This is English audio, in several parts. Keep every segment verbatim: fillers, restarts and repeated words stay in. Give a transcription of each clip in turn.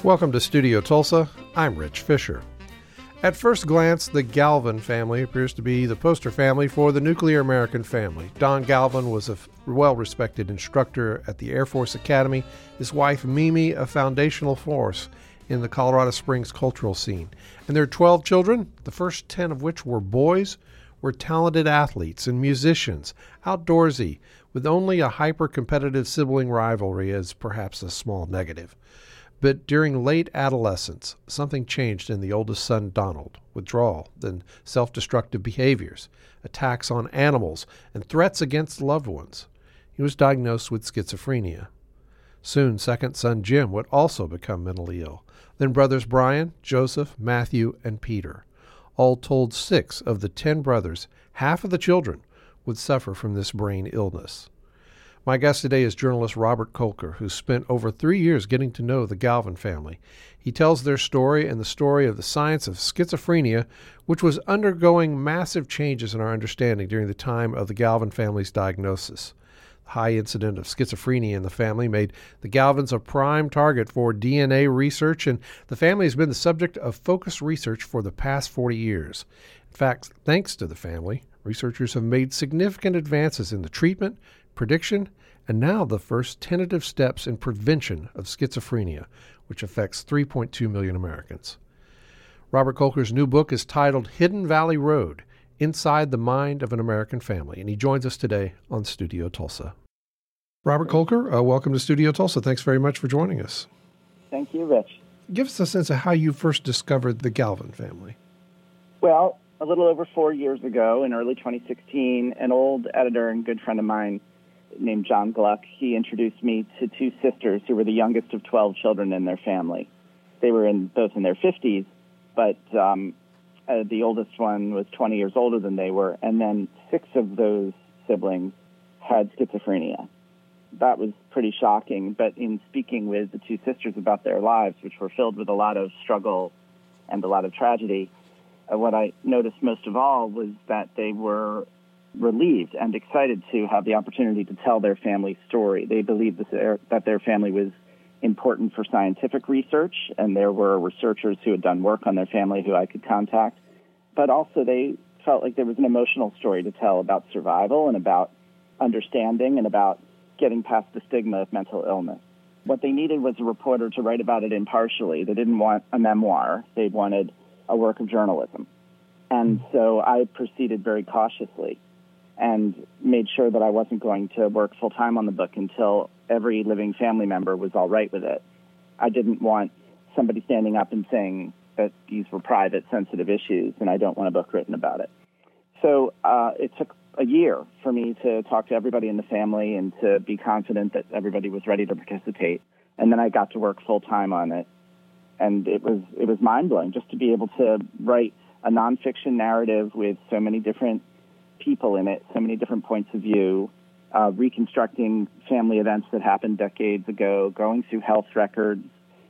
Welcome to Studio Tulsa. I'm Rich Fisher. At first glance, the Galvin family appears to be the poster family for the nuclear American family. Don Galvin was a well-respected instructor at the Air Force Academy. His wife, Mimi, a foundational force in the Colorado Springs cultural scene. And their twelve children, the first ten of which were boys, were talented athletes and musicians, outdoorsy, with only a hyper-competitive sibling rivalry as perhaps a small negative. But during late adolescence, something changed in the oldest son, Donald. Withdrawal, then self-destructive behaviors, attacks on animals, and threats against loved ones. He was diagnosed with schizophrenia. Soon, second son, Jim, would also become mentally ill. Then brothers Brian, Joseph, Matthew, and Peter. All told, six of the ten brothers, half of the children, would suffer from this brain illness. My guest today is journalist Robert Kolker, who spent over three years getting to know the Galvin family. He tells their story and the story of the science of schizophrenia, which was undergoing massive changes in our understanding during the time of the Galvin family's diagnosis. The high incidence of schizophrenia in the family made the Galvins a prime target for D N A research, and the family has been the subject of focused research for the past forty years. In fact, thanks to the family, researchers have made significant advances in the treatment, prediction, and now the first tentative steps in prevention of schizophrenia, which affects three point two million Americans. Robert Kolker's new book is titled Hidden Valley Road, Inside the Mind of an American Family, and he joins us today on Studio Tulsa. Robert Kolker, uh, welcome to Studio Tulsa. Thanks very much for joining us. Thank you, Rich. Give us a sense of how you first discovered the Galvin family. Well, a little over four years ago, in early twenty sixteen, an old editor and good friend of mine named John Gluck, he introduced me to two sisters who were the youngest of twelve children in their family. They were in both in their fifties, but um, uh, the oldest one was twenty years older than they were, and then six of those siblings had schizophrenia. That was pretty shocking, but in speaking with the two sisters about their lives, which were filled with a lot of struggle and a lot of tragedy, uh, what I noticed most of all was that they were relieved and excited to have the opportunity to tell their family story. They believed that their, that their family was important for scientific research, and there were researchers who had done work on their family who I could contact. But also they felt like there was an emotional story to tell about survival and about understanding and about getting past the stigma of mental illness. What they needed was a reporter to write about it impartially. They didn't want a memoir. They wanted a work of journalism. And so I proceeded very cautiously and made sure that I wasn't going to work full-time on the book until every living family member was all right with it. I didn't want somebody standing up and saying that these were private, sensitive issues, and I don't want a book written about it. So uh, it took a year for me to talk to everybody in the family and to be confident that everybody was ready to participate. And then I got to work full-time on it. And it was it was mind-blowing just to be able to write a nonfiction narrative with so many different people in it, so many different points of view, uh, reconstructing family events that happened decades ago, going through health records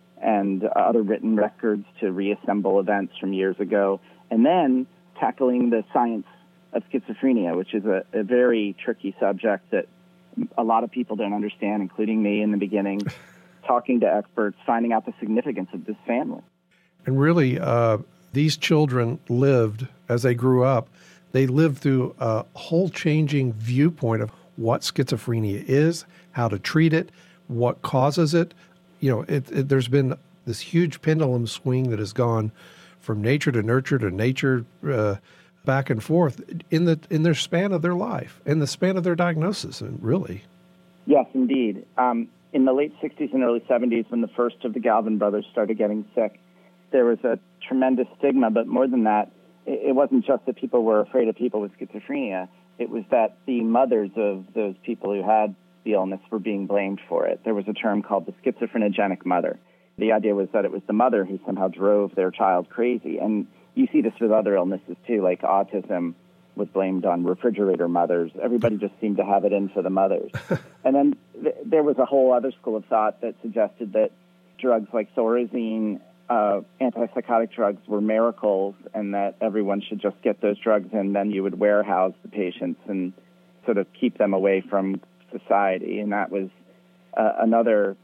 and uh, other written records to reassemble events from years ago, and then tackling the science of schizophrenia, which is a, a very tricky subject that a lot of people don't understand, including me in the beginning, talking to experts, finding out the significance of this family. And really, uh, these children lived, as they grew up, they lived through a whole changing viewpoint of what schizophrenia is, how to treat it, what causes it. You know, it, it, there's been this huge pendulum swing that has gone from nature to nurture to nature, uh, back and forth in the in their span of their life, in the span of their diagnosis, and really. Yes, indeed. Um, in the late sixties and early seventies, when the first of the Galvin brothers started getting sick, there was a tremendous stigma, but more than that, it wasn't just that people were afraid of people with schizophrenia. It was that the mothers of those people who had the illness were being blamed for it. There was a term called the schizophrenogenic mother. The idea was that it was the mother who somehow drove their child crazy. And you see this with other illnesses, too, like autism was blamed on refrigerator mothers. Everybody just seemed to have it in for the mothers. And then th- there was a whole other school of thought that suggested that drugs like Thorazine, Uh, antipsychotic drugs were miracles, and that everyone should just get those drugs, and then you would warehouse the patients and sort of keep them away from society. And that was uh, another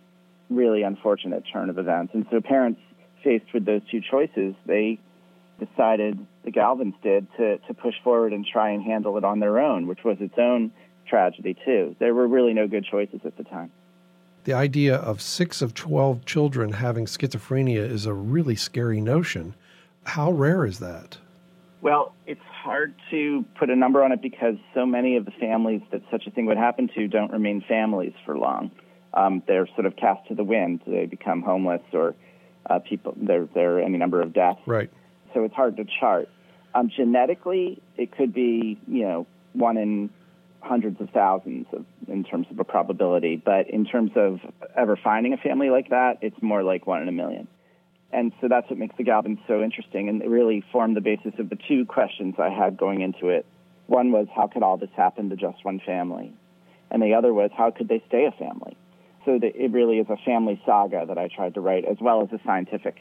really unfortunate turn of events. And so parents faced with those two choices, they decided, the Galvins did, to, to push forward and try and handle it on their own, which was its own tragedy, too. There were really no good choices at the time. The idea of six of twelve children having schizophrenia is a really scary notion. How rare is that? Well, it's hard to put a number on it because so many of the families that such a thing would happen to don't remain families for long. Um, they're sort of cast to the wind. They become homeless, or uh, people. There, there are any number of deaths. Right. So it's hard to chart. Um, genetically, it could be, you know, one in hundreds of thousands of, in terms of a probability. But in terms of ever finding a family like that, it's more like one in a million. And so that's what makes the Galvins so interesting, and it really formed the basis of the two questions I had going into it. One was, how could all this happen to just one family? And the other was, how could they stay a family? So the, it really is a family saga that I tried to write, as well as a scientific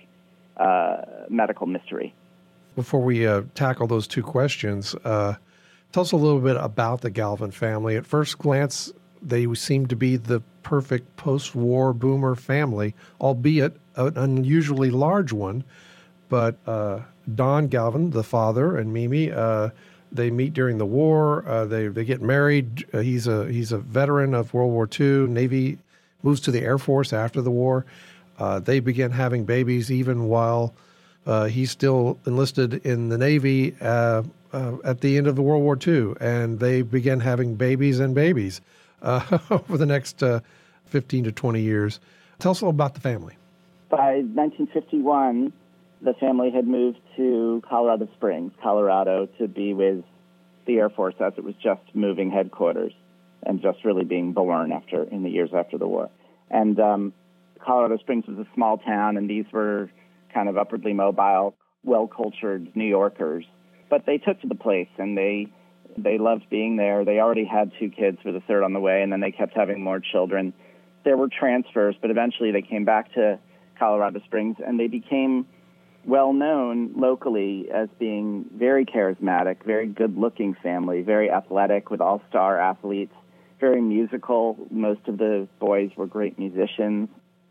uh, medical mystery. Before we uh, tackle those two questions, uh, tell us a little bit about the Galvin family. At first glance, they seem to be the perfect post-war boomer family, albeit an unusually large one. But uh, Don Galvin, the father, and Mimi, uh, they meet during the war. Uh, they they get married. Uh, he's a he's a veteran of World War Two. Navy, moves to the Air Force after the war. Uh, they begin having babies even while uh, he's still enlisted in the Navy uh, uh, at the end of the World War Two, and they begin having babies and babies uh, over the next uh, fifteen to twenty years. Tell us a little about the family. By nineteen fifty-one, the family had moved to Colorado Springs, Colorado, to be with the Air Force as it was just moving headquarters and just really being born after in the years after the war. And um, Colorado Springs was a small town, and these were kind of upwardly mobile, well-cultured New Yorkers. But they took to the place, and they they loved being there. They already had two kids, with a third on the way, and then they kept having more children. There were transfers, but eventually they came back to Colorado Springs, and they became well-known locally as being very charismatic, very good-looking family, very athletic with all-star athletes, very musical. Most of the boys were great musicians.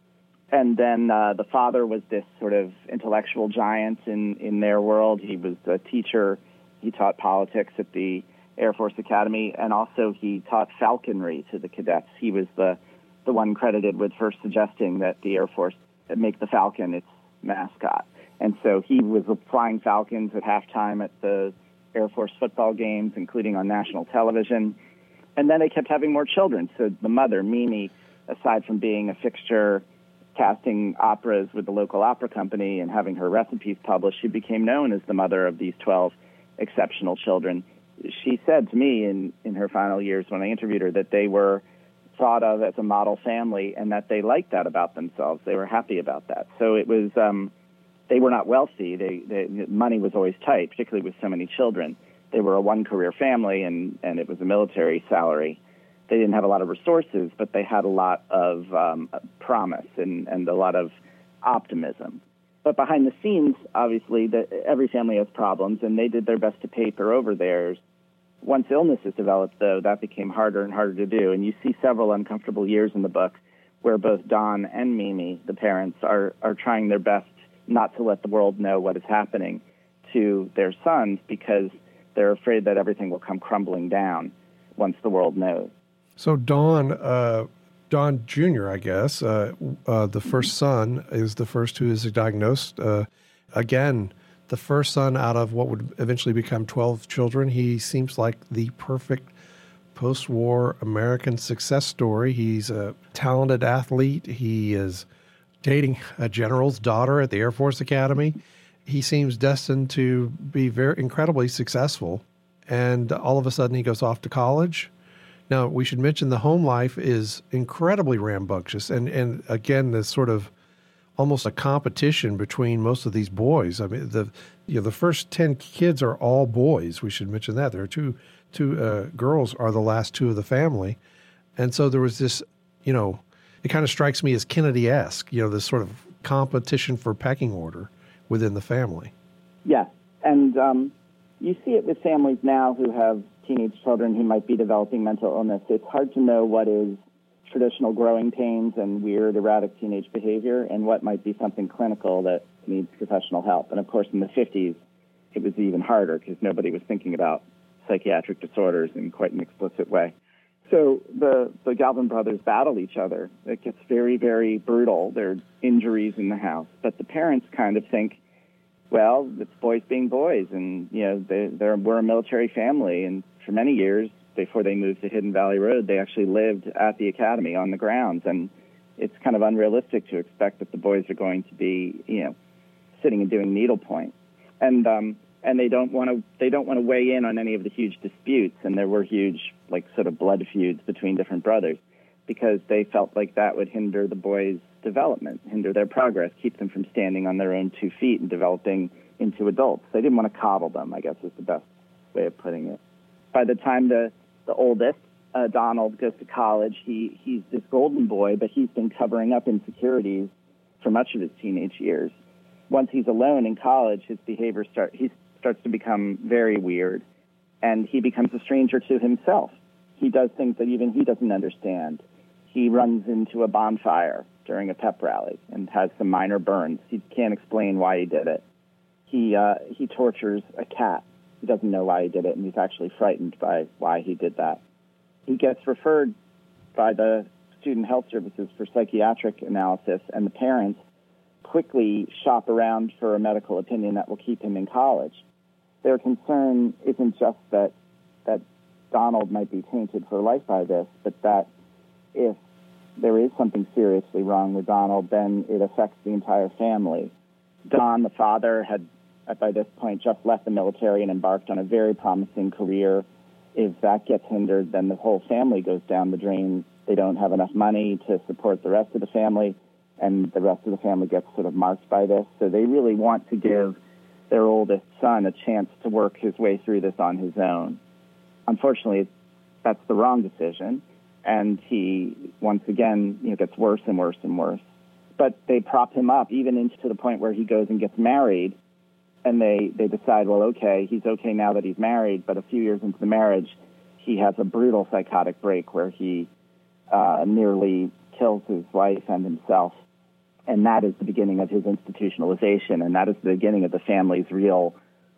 And then uh, the father was this sort of intellectual giant in, in their world. He was a teacher. He taught politics at the Air Force Academy, and also he taught falconry to the cadets. He was the, the one credited with first suggesting that the Air Force make the falcon its mascot. And so he was flying falcons at halftime at the Air Force football games, including on national television. And then they kept having more children. So the mother, Mimi, aside from being a fixture casting operas with the local opera company and having her recipes published, she became known as the mother of these twelve exceptional children. She said to me in, in her final years when I interviewed her that they were thought of as a model family and that they liked that about themselves. They were happy about that. So it was, um, they were not wealthy. They, they, money was always tight, particularly with so many children. They were a one-career family, and, and it was a military salary. They didn't have a lot of resources, but they had a lot of um, promise and, and a lot of optimism. But behind the scenes, obviously, the, every family has problems, and they did their best to paper over theirs. Once illnesses developed, though, that became harder and harder to do. And you see several uncomfortable years in the book where both Don and Mimi, the parents, are, are trying their best not to let the world know what is happening to their sons because they're afraid that everything will come crumbling down once the world knows. So Don, uh, Don Junior, I guess, uh, uh, the first son, is the first who is diagnosed. Uh, again, the first son out of what would eventually become twelve children. He seems like the perfect post-war American success story. He's a talented athlete. He is dating a general's daughter at the Air Force Academy. He seems destined to be very incredibly successful. And all of a sudden he goes off to college. Now, we should mention the home life is incredibly rambunctious. And, and again, this sort of almost a competition between most of these boys. I mean, the you know the first ten kids are all boys. We should mention that. There are two two uh, girls are the last two of the family. And so there was this, you know, it kind of strikes me as Kennedy-esque, you know, this sort of competition for pecking order within the family. Yeah, and um, you see it with families now who have teenage children who might be developing mental illness. It's hard to know what is traditional growing pains and weird, erratic teenage behavior and what might be something clinical that needs professional help. And of course, in the fifties, it was even harder because nobody was thinking about psychiatric disorders in quite an explicit way. So the, the Galvin brothers battle each other. It gets very, very brutal. There are injuries in the house. But the parents kind of think, well, it's boys being boys. And, you know, they, they're, we're a military family. And for many years, before they moved to Hidden Valley Road, they actually lived at the academy on the grounds. And it's kind of unrealistic to expect that the boys are going to be, you know, sitting and doing needlepoint. And um, and they don't want to they don't want to weigh in on any of the huge disputes. And there were huge, like, sort of blood feuds between different brothers because they felt like that would hinder the boys' development, hinder their progress, keep them from standing on their own two feet and developing into adults. They didn't want to coddle them, I guess is the best way of putting it. By the time the, the oldest, uh, Donald, goes to college, he, he's this golden boy, but he's been covering up insecurities for much of his teenage years. Once he's alone in college, his behavior start, he starts to become very weird, and he becomes a stranger to himself. He does things that even he doesn't understand. He runs into a bonfire during a pep rally and has some minor burns. He can't explain why he did it. He uh, he tortures a cat. He doesn't know why he did it, and he's actually frightened by why he did that. He gets referred by the Student Health Services for psychiatric analysis, and the parents quickly shop around for a medical opinion that will keep him in college. Their concern isn't just that that Donald might be tainted for life by this, but that if there is something seriously wrong with Donald, then it affects the entire family. Don, the father, had by this point just left the military and embarked on a very promising career. If that gets hindered, then the whole family goes down the drain. They don't have enough money to support the rest of the family, and the rest of the family gets sort of marked by this. So they really want to give their oldest son a chance to work his way through this on his own. Unfortunately, that's the wrong decision, and he, once again, you know, gets worse and worse and worse. But they prop him up, even into the point where he goes and gets married, and they, they decide, well, okay, he's okay now that he's married, but a few years into the marriage, he has a brutal psychotic break where he uh, nearly kills his wife and himself. And that is the beginning of his institutionalization, and that is the beginning of the family's real,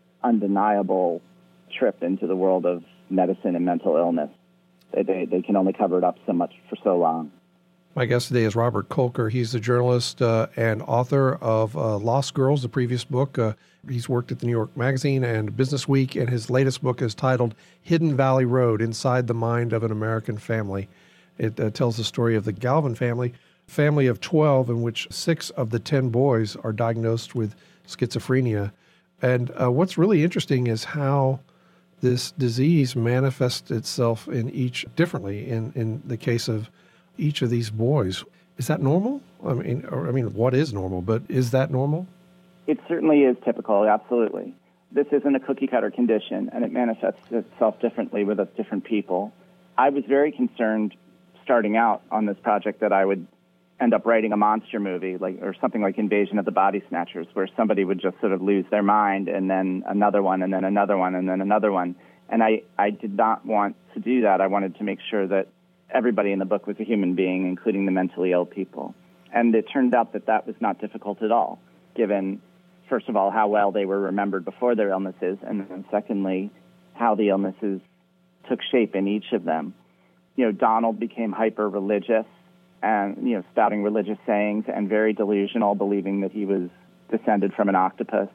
undeniable trip into the world of medicine and mental illness. They, they, they can only cover it up so much for so long. My guest today is Robert Kolker. He's a journalist uh, and author of uh, Lost Girls, the previous book. Uh, he's worked at the New York Magazine and Business Week, and his latest book is titled Hidden Valley Road, Inside the Mind of an American Family. It uh, tells the story of the Galvin family, family of twelve, in which six of the ten boys are diagnosed with schizophrenia. And uh, what's really interesting is how this disease manifests itself in each differently in, in the case of each of these boys. Is that normal? I mean, or, I mean, what is normal, but is that normal? It certainly is typical, absolutely. This isn't a cookie-cutter condition, and it manifests itself differently with different people. I was very concerned starting out on this project that I would end up writing a monster movie, like or something like Invasion of the Body Snatchers, where somebody would just sort of lose their mind, and then another one, and then another one, and then another one. And I, I did not want to do that. I wanted to make sure that everybody in the book was a human being, including the mentally ill people. And it turned out that that was not difficult at all, given, first of all, how well they were remembered before their illnesses, and then secondly, how the illnesses took shape in each of them. You know, Donald became hyper-religious and, you know, spouting religious sayings and very delusional, believing that he was descended from an octopus.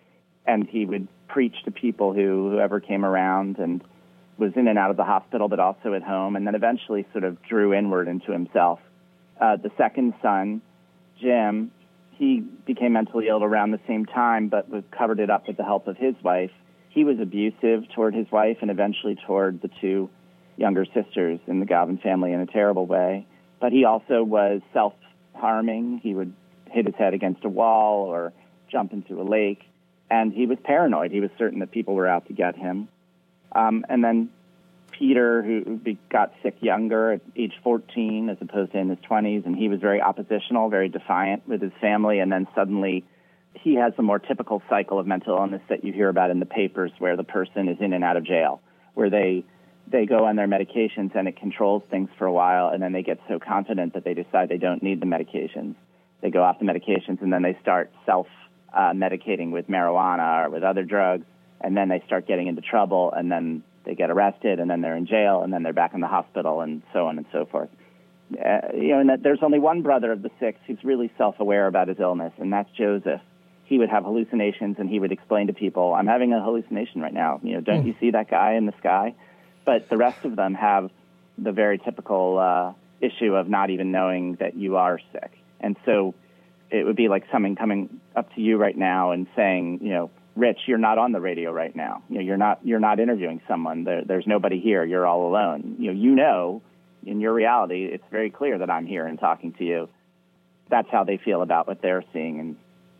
And he would preach to people who whoever came around and was in and out of the hospital, but also at home, and then eventually sort of drew inward into himself. Uh, the second son, Jim, he became mentally ill around the same time, but was covered it up with the help of his wife. He was abusive toward his wife and eventually toward the two younger sisters in the Galvin family in a terrible way. But he also was self-harming. He would hit his head against a wall or jump into a lake. And he was paranoid. He was certain that people were out to get him. Um, and then Peter, who got sick younger at age fourteen as opposed to in his twenties, and he was very oppositional, very defiant with his family. And then suddenly he has a more typical cycle of mental illness that you hear about in the papers, where the person is in and out of jail, where they they go on their medications and it controls things for a while, and then they get so confident that they decide they don't need the medications. They go off the medications, and then they start self-medicating uh, with marijuana or with other drugs, and then they start getting into trouble, and then they get arrested, and then they're in jail, and then they're back in the hospital, and so on and so forth. Uh, you know, and that there's only one brother of the six who's really self-aware about his illness, and that's Joseph. He would have hallucinations, and he would explain to people, I'm having a hallucination right now. You know, don't mm. you see that guy in the sky? But the rest of them have the very typical uh, issue of not even knowing that you are sick. And so it would be like someone coming up to you right now and saying, you know, Rich, you're not on the radio right now. You know, you're not you're not interviewing someone. There, there's nobody here. You're all alone. You know, you know, in your reality, it's very clear that I'm here and talking to you. That's how they feel about what they're seeing, and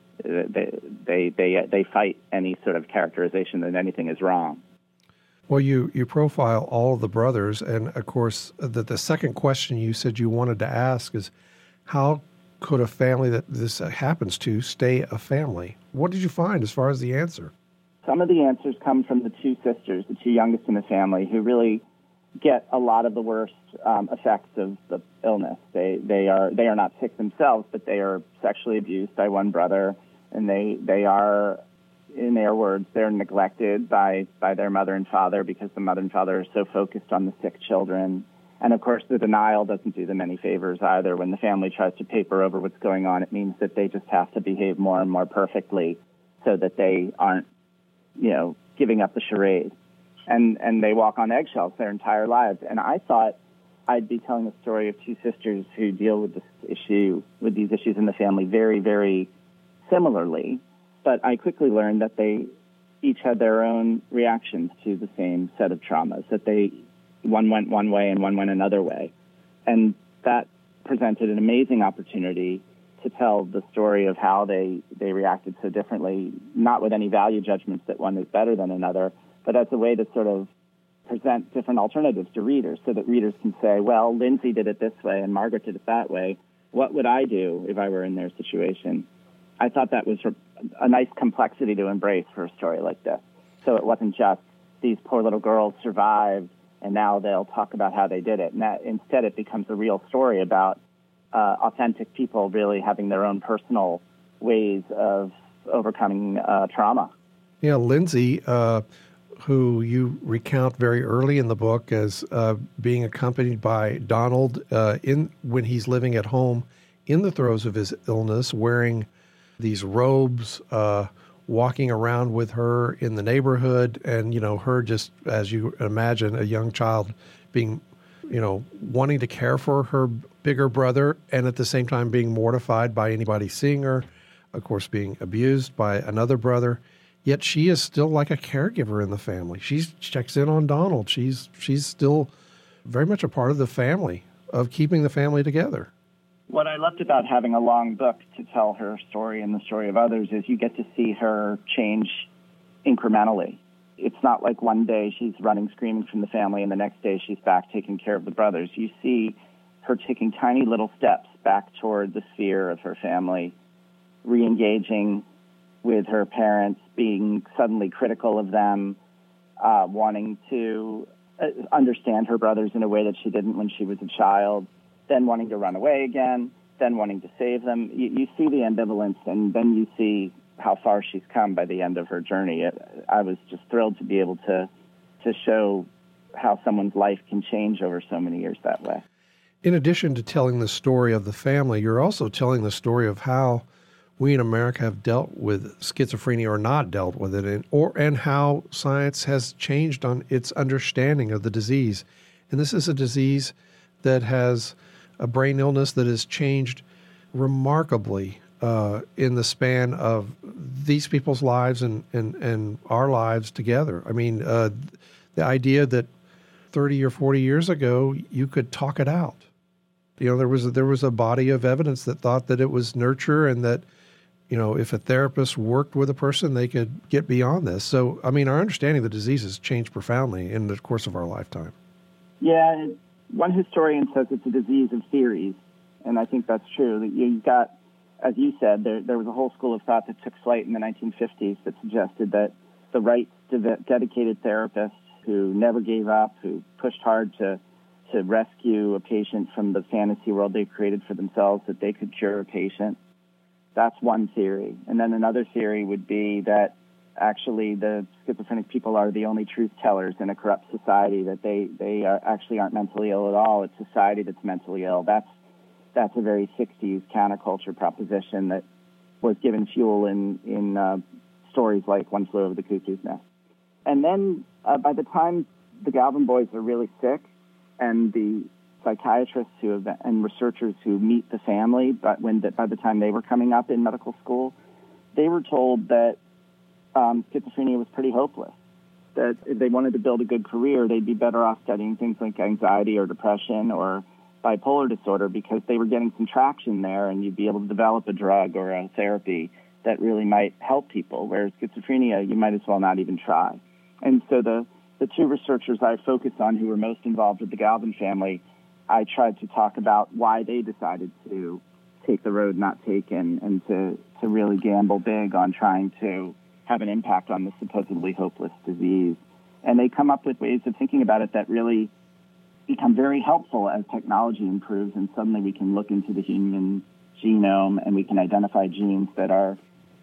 they they they they fight any sort of characterization that anything is wrong. Well, you, you profile all of the brothers, and of course, the, the second question you said you wanted to ask is, how could a family that this happens to stay a family? What did you find as far as the answer? Some of the answers come from the two sisters, the two youngest in the family, who really get a lot of the worst um, effects of the illness. They they are they are not sick themselves, but they are sexually abused by one brother, and they they are, in their words, they're neglected by, by their mother and father because the mother and father are so focused on the sick children. And, of course, the denial doesn't do them any favors either. When the family tries to paper over what's going on, it means that they just have to behave more and more perfectly so that they aren't, you know, giving up the charade. And and they walk on eggshells their entire lives. And I thought I'd be telling a story of two sisters who deal with this issue, with these issues in the family very, very similarly. But I quickly learned that they each had their own reactions to the same set of traumas, that they one went one way and one went another way. And that presented an amazing opportunity to tell the story of how they, they reacted so differently, not with any value judgments that one is better than another, but as a way to sort of present different alternatives to readers so that readers can say, well, Lindsay did it this way and Margaret did it that way. What would I do if I were in their situation? I thought that was a nice complexity to embrace for a story like this. So it wasn't just these poor little girls survived and now they'll talk about how they did it. And that, instead, it becomes a real story about uh, authentic people really having their own personal ways of overcoming uh, trauma. Yeah, Lindsay, uh, who you recount very early in the book as uh, being accompanied by Donald uh, in when he's living at home in the throes of his illness, wearing these robes, uh, walking around with her in the neighborhood, and, you know, her just, as you imagine, a young child being, you know, wanting to care for her bigger brother and at the same time being mortified by anybody seeing her, of course, being abused by another brother. Yet she is still like a caregiver in the family. She checks in on Donald. She's she's still very much a part of the family, of keeping the family together. What I loved about having a long book to tell her story and the story of others is you get to see her change incrementally. It's not like one day she's running screaming from the family and the next day she's back taking care of the brothers. You see her taking tiny little steps back toward the sphere of her family, re-engaging with her parents, being suddenly critical of them, uh, wanting to uh, understand her brothers in a way that she didn't when she was a child, then wanting to run away again, then wanting to save them. You, you see the ambivalence, and then you see how far she's come by the end of her journey. It, I was just thrilled to be able to to show how someone's life can change over so many years that way. In addition to telling the story of the family, you're also telling the story of how we in America have dealt with schizophrenia or not dealt with it, and, or and how science has changed on its understanding of the disease. And this is a disease that has a brain illness that has changed remarkably uh, in the span of these people's lives and, and, and our lives together. I mean, uh, the idea that thirty or forty years ago you could talk it out. You know, there was a, there was a body of evidence that thought that it was nurture and that, you know, if a therapist worked with a person, they could get beyond this. So, I mean, our understanding of the disease has changed profoundly in the course of our lifetime. Yeah, one historian says it's a disease of theories, and I think that's true. You've got, as you said, there, there was a whole school of thought that took flight in the nineteen fifties that suggested that the right de- dedicated therapists who never gave up, who pushed hard to, to rescue a patient from the fantasy world they created for themselves, that they could cure a patient. That's one theory. And then another theory would be that actually the schizophrenic people are the only truth tellers in a corrupt society, that they, they are, actually aren't mentally ill at all. It's society that's mentally ill. That's, that's a very sixties counterculture proposition that was given fuel in, in uh, stories like One Flew Over the Cuckoo's Nest. And then uh, by the time the Galvin boys are really sick, and the psychiatrists who have, and researchers who meet the family, but when the, by the time they were coming up in medical school, they were told that um, schizophrenia was pretty hopeless, that if they wanted to build a good career, they'd be better off studying things like anxiety or depression or bipolar disorder, because they were getting some traction there, and you'd be able to develop a drug or a therapy that really might help people, whereas schizophrenia, you might as well not even try. And so the, the two researchers I focused on who were most involved with the Galvin family, I tried to talk about why they decided to take the road not taken, and to, to really gamble big on trying to have an impact on this supposedly hopeless disease. And they come up with ways of thinking about it that really become very helpful as technology improves, and suddenly we can look into the human genome and we can identify genes that are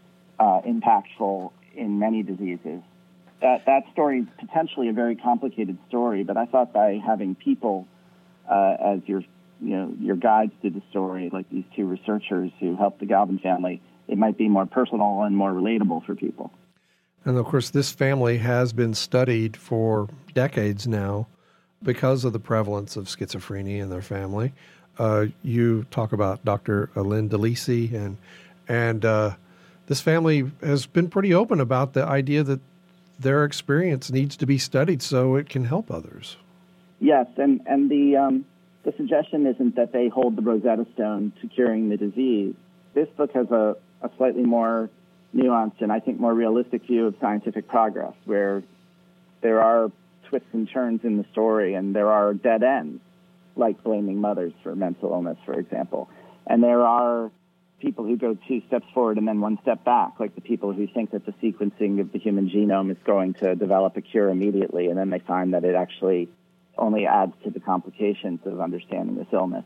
uh, impactful in many diseases. That, that story is potentially a very complicated story, but I thought by having people uh, as your, you know, your guides to the story, like these two researchers who helped the Galvin family, it might be more personal and more relatable for people. And of course, this family has been studied for decades now because of the prevalence of schizophrenia in their family. Uh, you talk about Doctor Lynn DeLisi, and and uh, this family has been pretty open about the idea that their experience needs to be studied so it can help others. Yes, and, and the um, the suggestion isn't that they hold the Rosetta Stone to curing the disease. This book has a, a slightly more nuanced and I think more realistic view of scientific progress, where there are twists and turns in the story, and there are dead ends, like blaming mothers for mental illness, for example. And there are people who go two steps forward and then one step back, like the people who think that the sequencing of the human genome is going to develop a cure immediately, and then they find that it actually only adds to the complications of understanding this illness.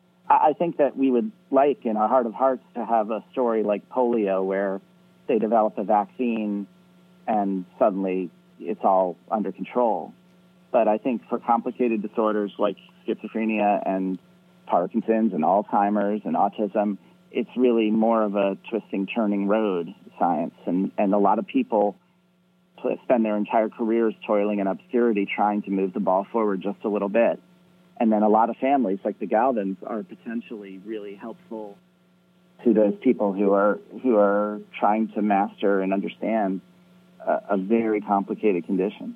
I think that we would like, in our heart of hearts, to have a story like polio, where they develop a vaccine and suddenly it's all under control. But I think for complicated disorders like schizophrenia and Parkinson's and Alzheimer's and autism, it's really more of a twisting, turning road science. And, and a lot of people spend their entire careers toiling in obscurity trying to move the ball forward just a little bit. And then a lot of families, like the Galvins, are potentially really helpful to those people who are who are trying to master and understand a, a very complicated condition.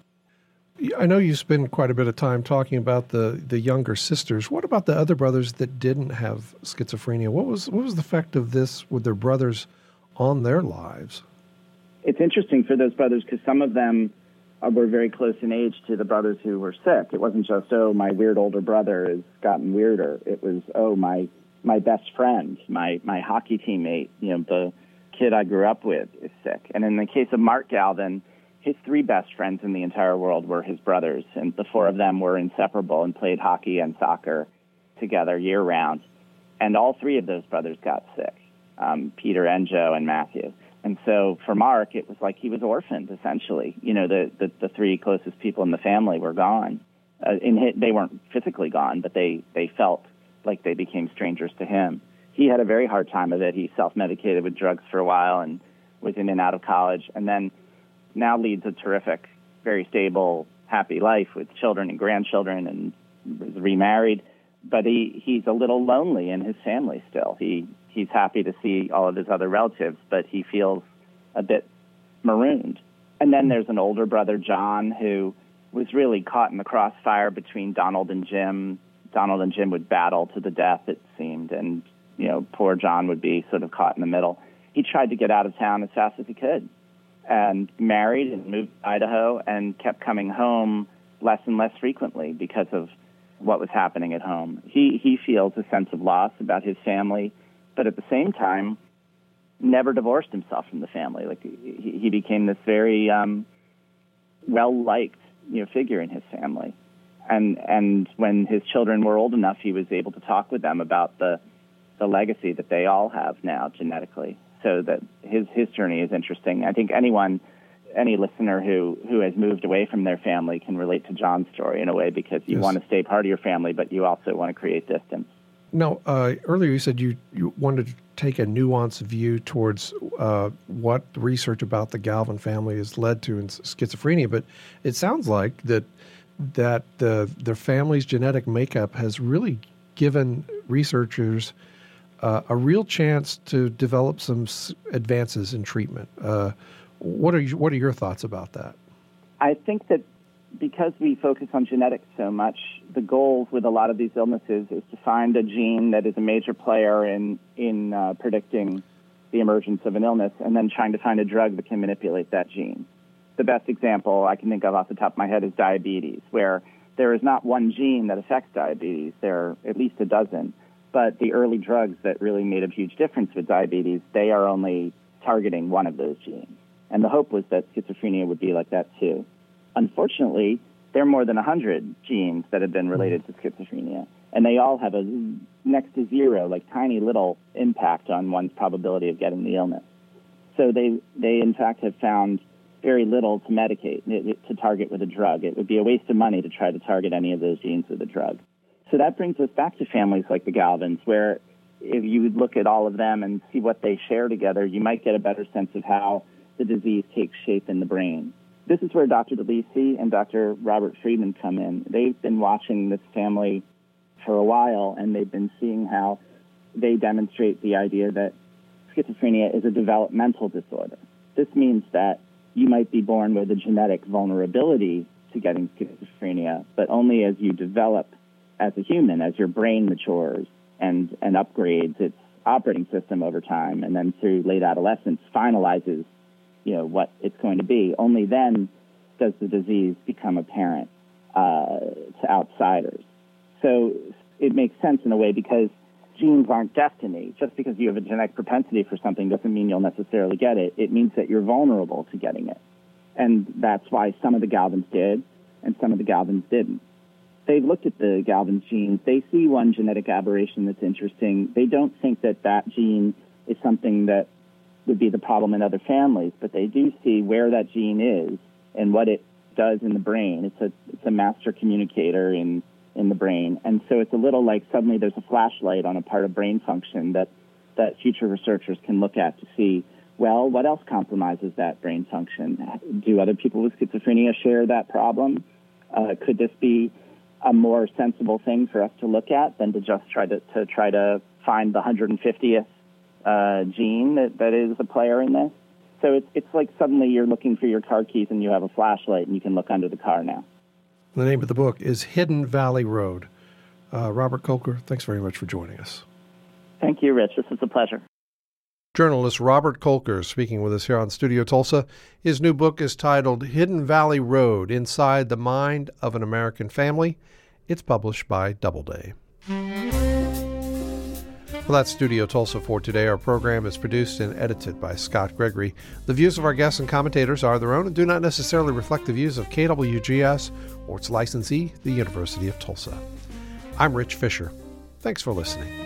I know you spend quite a bit of time talking about the, the younger sisters. What about the other brothers that didn't have schizophrenia? What was what was the effect of this with their brothers on their lives? It's interesting for those brothers because some of them uh, were very close in age to the brothers who were sick. It wasn't just, oh, my weird older brother has gotten weirder. It was, oh, my my best friend, my, my hockey teammate, you know, the kid I grew up with is sick. And in the case of Mark Galvin, his three best friends in the entire world were his brothers, and the four of them were inseparable and played hockey and soccer together year-round. And all three of those brothers got sick, um, Peter and Joe and Matthew. And so for Mark, it was like he was orphaned, essentially. You know, the, the, the three closest people in the family were gone. Uh, in his, they weren't physically gone, but they, they felt like they became strangers to him. He had a very hard time of it. He self-medicated with drugs for a while and was in and out of college, and then now leads a terrific, very stable, happy life with children and grandchildren, and was remarried. But he, he's a little lonely in his family still. He he's happy to see all of his other relatives, but he feels a bit marooned. And then there's an older brother, John, who was really caught in the crossfire between Donald and Jim. Donald and Jim would battle to the death, it seemed, and you know, poor John would be sort of caught in the middle. He tried to get out of town as fast as he could, and married and moved to Idaho and kept coming home less and less frequently because of what was happening at home. He he feels a sense of loss about his family, but at the same time, never divorced himself from the family. Like he, he became this very um, well-liked you know, figure in his family. And and when his children were old enough, he was able to talk with them about the the legacy that they all have now genetically. So that his his journey is interesting. I think anyone, any listener who, who has moved away from their family can relate to John's story in a way, because you Yes. want to stay part of your family, but you also want to create distance. Now, uh, earlier you said you, you wanted to take a nuanced view towards uh, what research about the Galvin family has led to in schizophrenia, but it sounds like that that the the family's genetic makeup has really given researchers uh, a real chance to develop some s- advances in treatment. Uh, what are you, what are your thoughts about that? I think that because we focus on genetics so much, the goal with a lot of these illnesses is to find a gene that is a major player in in uh, predicting the emergence of an illness, and then trying to find a drug that can manipulate that gene. The best example I can think of off the top of my head is diabetes, where there is not one gene that affects diabetes. There are at least a dozen. But the early drugs that really made a huge difference with diabetes, they are only targeting one of those genes. And the hope was that schizophrenia would be like that too. Unfortunately, there are more than one hundred genes that have been related to schizophrenia, and they all have a next to zero, like tiny little impact on one's probability of getting the illness. So they, they in fact, have found very little to medicate, to target with a drug. It would be a waste of money to try to target any of those genes with a drug. So that brings us back to families like the Galvins, where if you would look at all of them and see what they share together, you might get a better sense of how the disease takes shape in the brain. This is where Doctor DeLisi and Doctor Robert Friedman come in. They've been watching this family for a while, and they've been seeing how they demonstrate the idea that schizophrenia is a developmental disorder. This means that you might be born with a genetic vulnerability to getting schizophrenia, but only as you develop as a human, as your brain matures and, and upgrades its operating system over time, and then through late adolescence finalizes you know, what it's going to be. Only then does the disease become apparent uh, to outsiders. So it makes sense in a way, because genes aren't destiny. Just because you have a genetic propensity for something doesn't mean you'll necessarily get it. It means that you're vulnerable to getting it. And that's why some of the Galvins did and some of the Galvins didn't. They've looked at the Galvin genes. They see one genetic aberration that's interesting. They don't think that that gene is something that would be the problem in other families, but they do see where that gene is and what it does in the brain. It's a it's a master communicator in, in the brain. And so it's a little like suddenly there's a flashlight on a part of brain function that, that future researchers can look at to see, well, what else compromises that brain function? Do other people with schizophrenia share that problem? Uh, could this be a more sensible thing for us to look at than to just try to, to try to find the one hundred fiftieth Uh, gene that, that is a player in this? So it's it's like suddenly you're looking for your car keys and you have a flashlight and you can look under the car now. The name of the book is Hidden Valley Road. Uh, Robert Kolker, thanks very much for joining us. Thank you, Rich. This is a pleasure. Journalist Robert Kolker speaking with us here on Studio Tulsa. His new book is titled Hidden Valley Road, Inside the Mind of an American Family. It's published by Doubleday. Well, that's Studio Tulsa for today. Our program is produced and edited by Scott Gregory. The views of our guests and commentators are their own and do not necessarily reflect the views of K W G S or its licensee, the University of Tulsa. I'm Rich Fisher. Thanks for listening.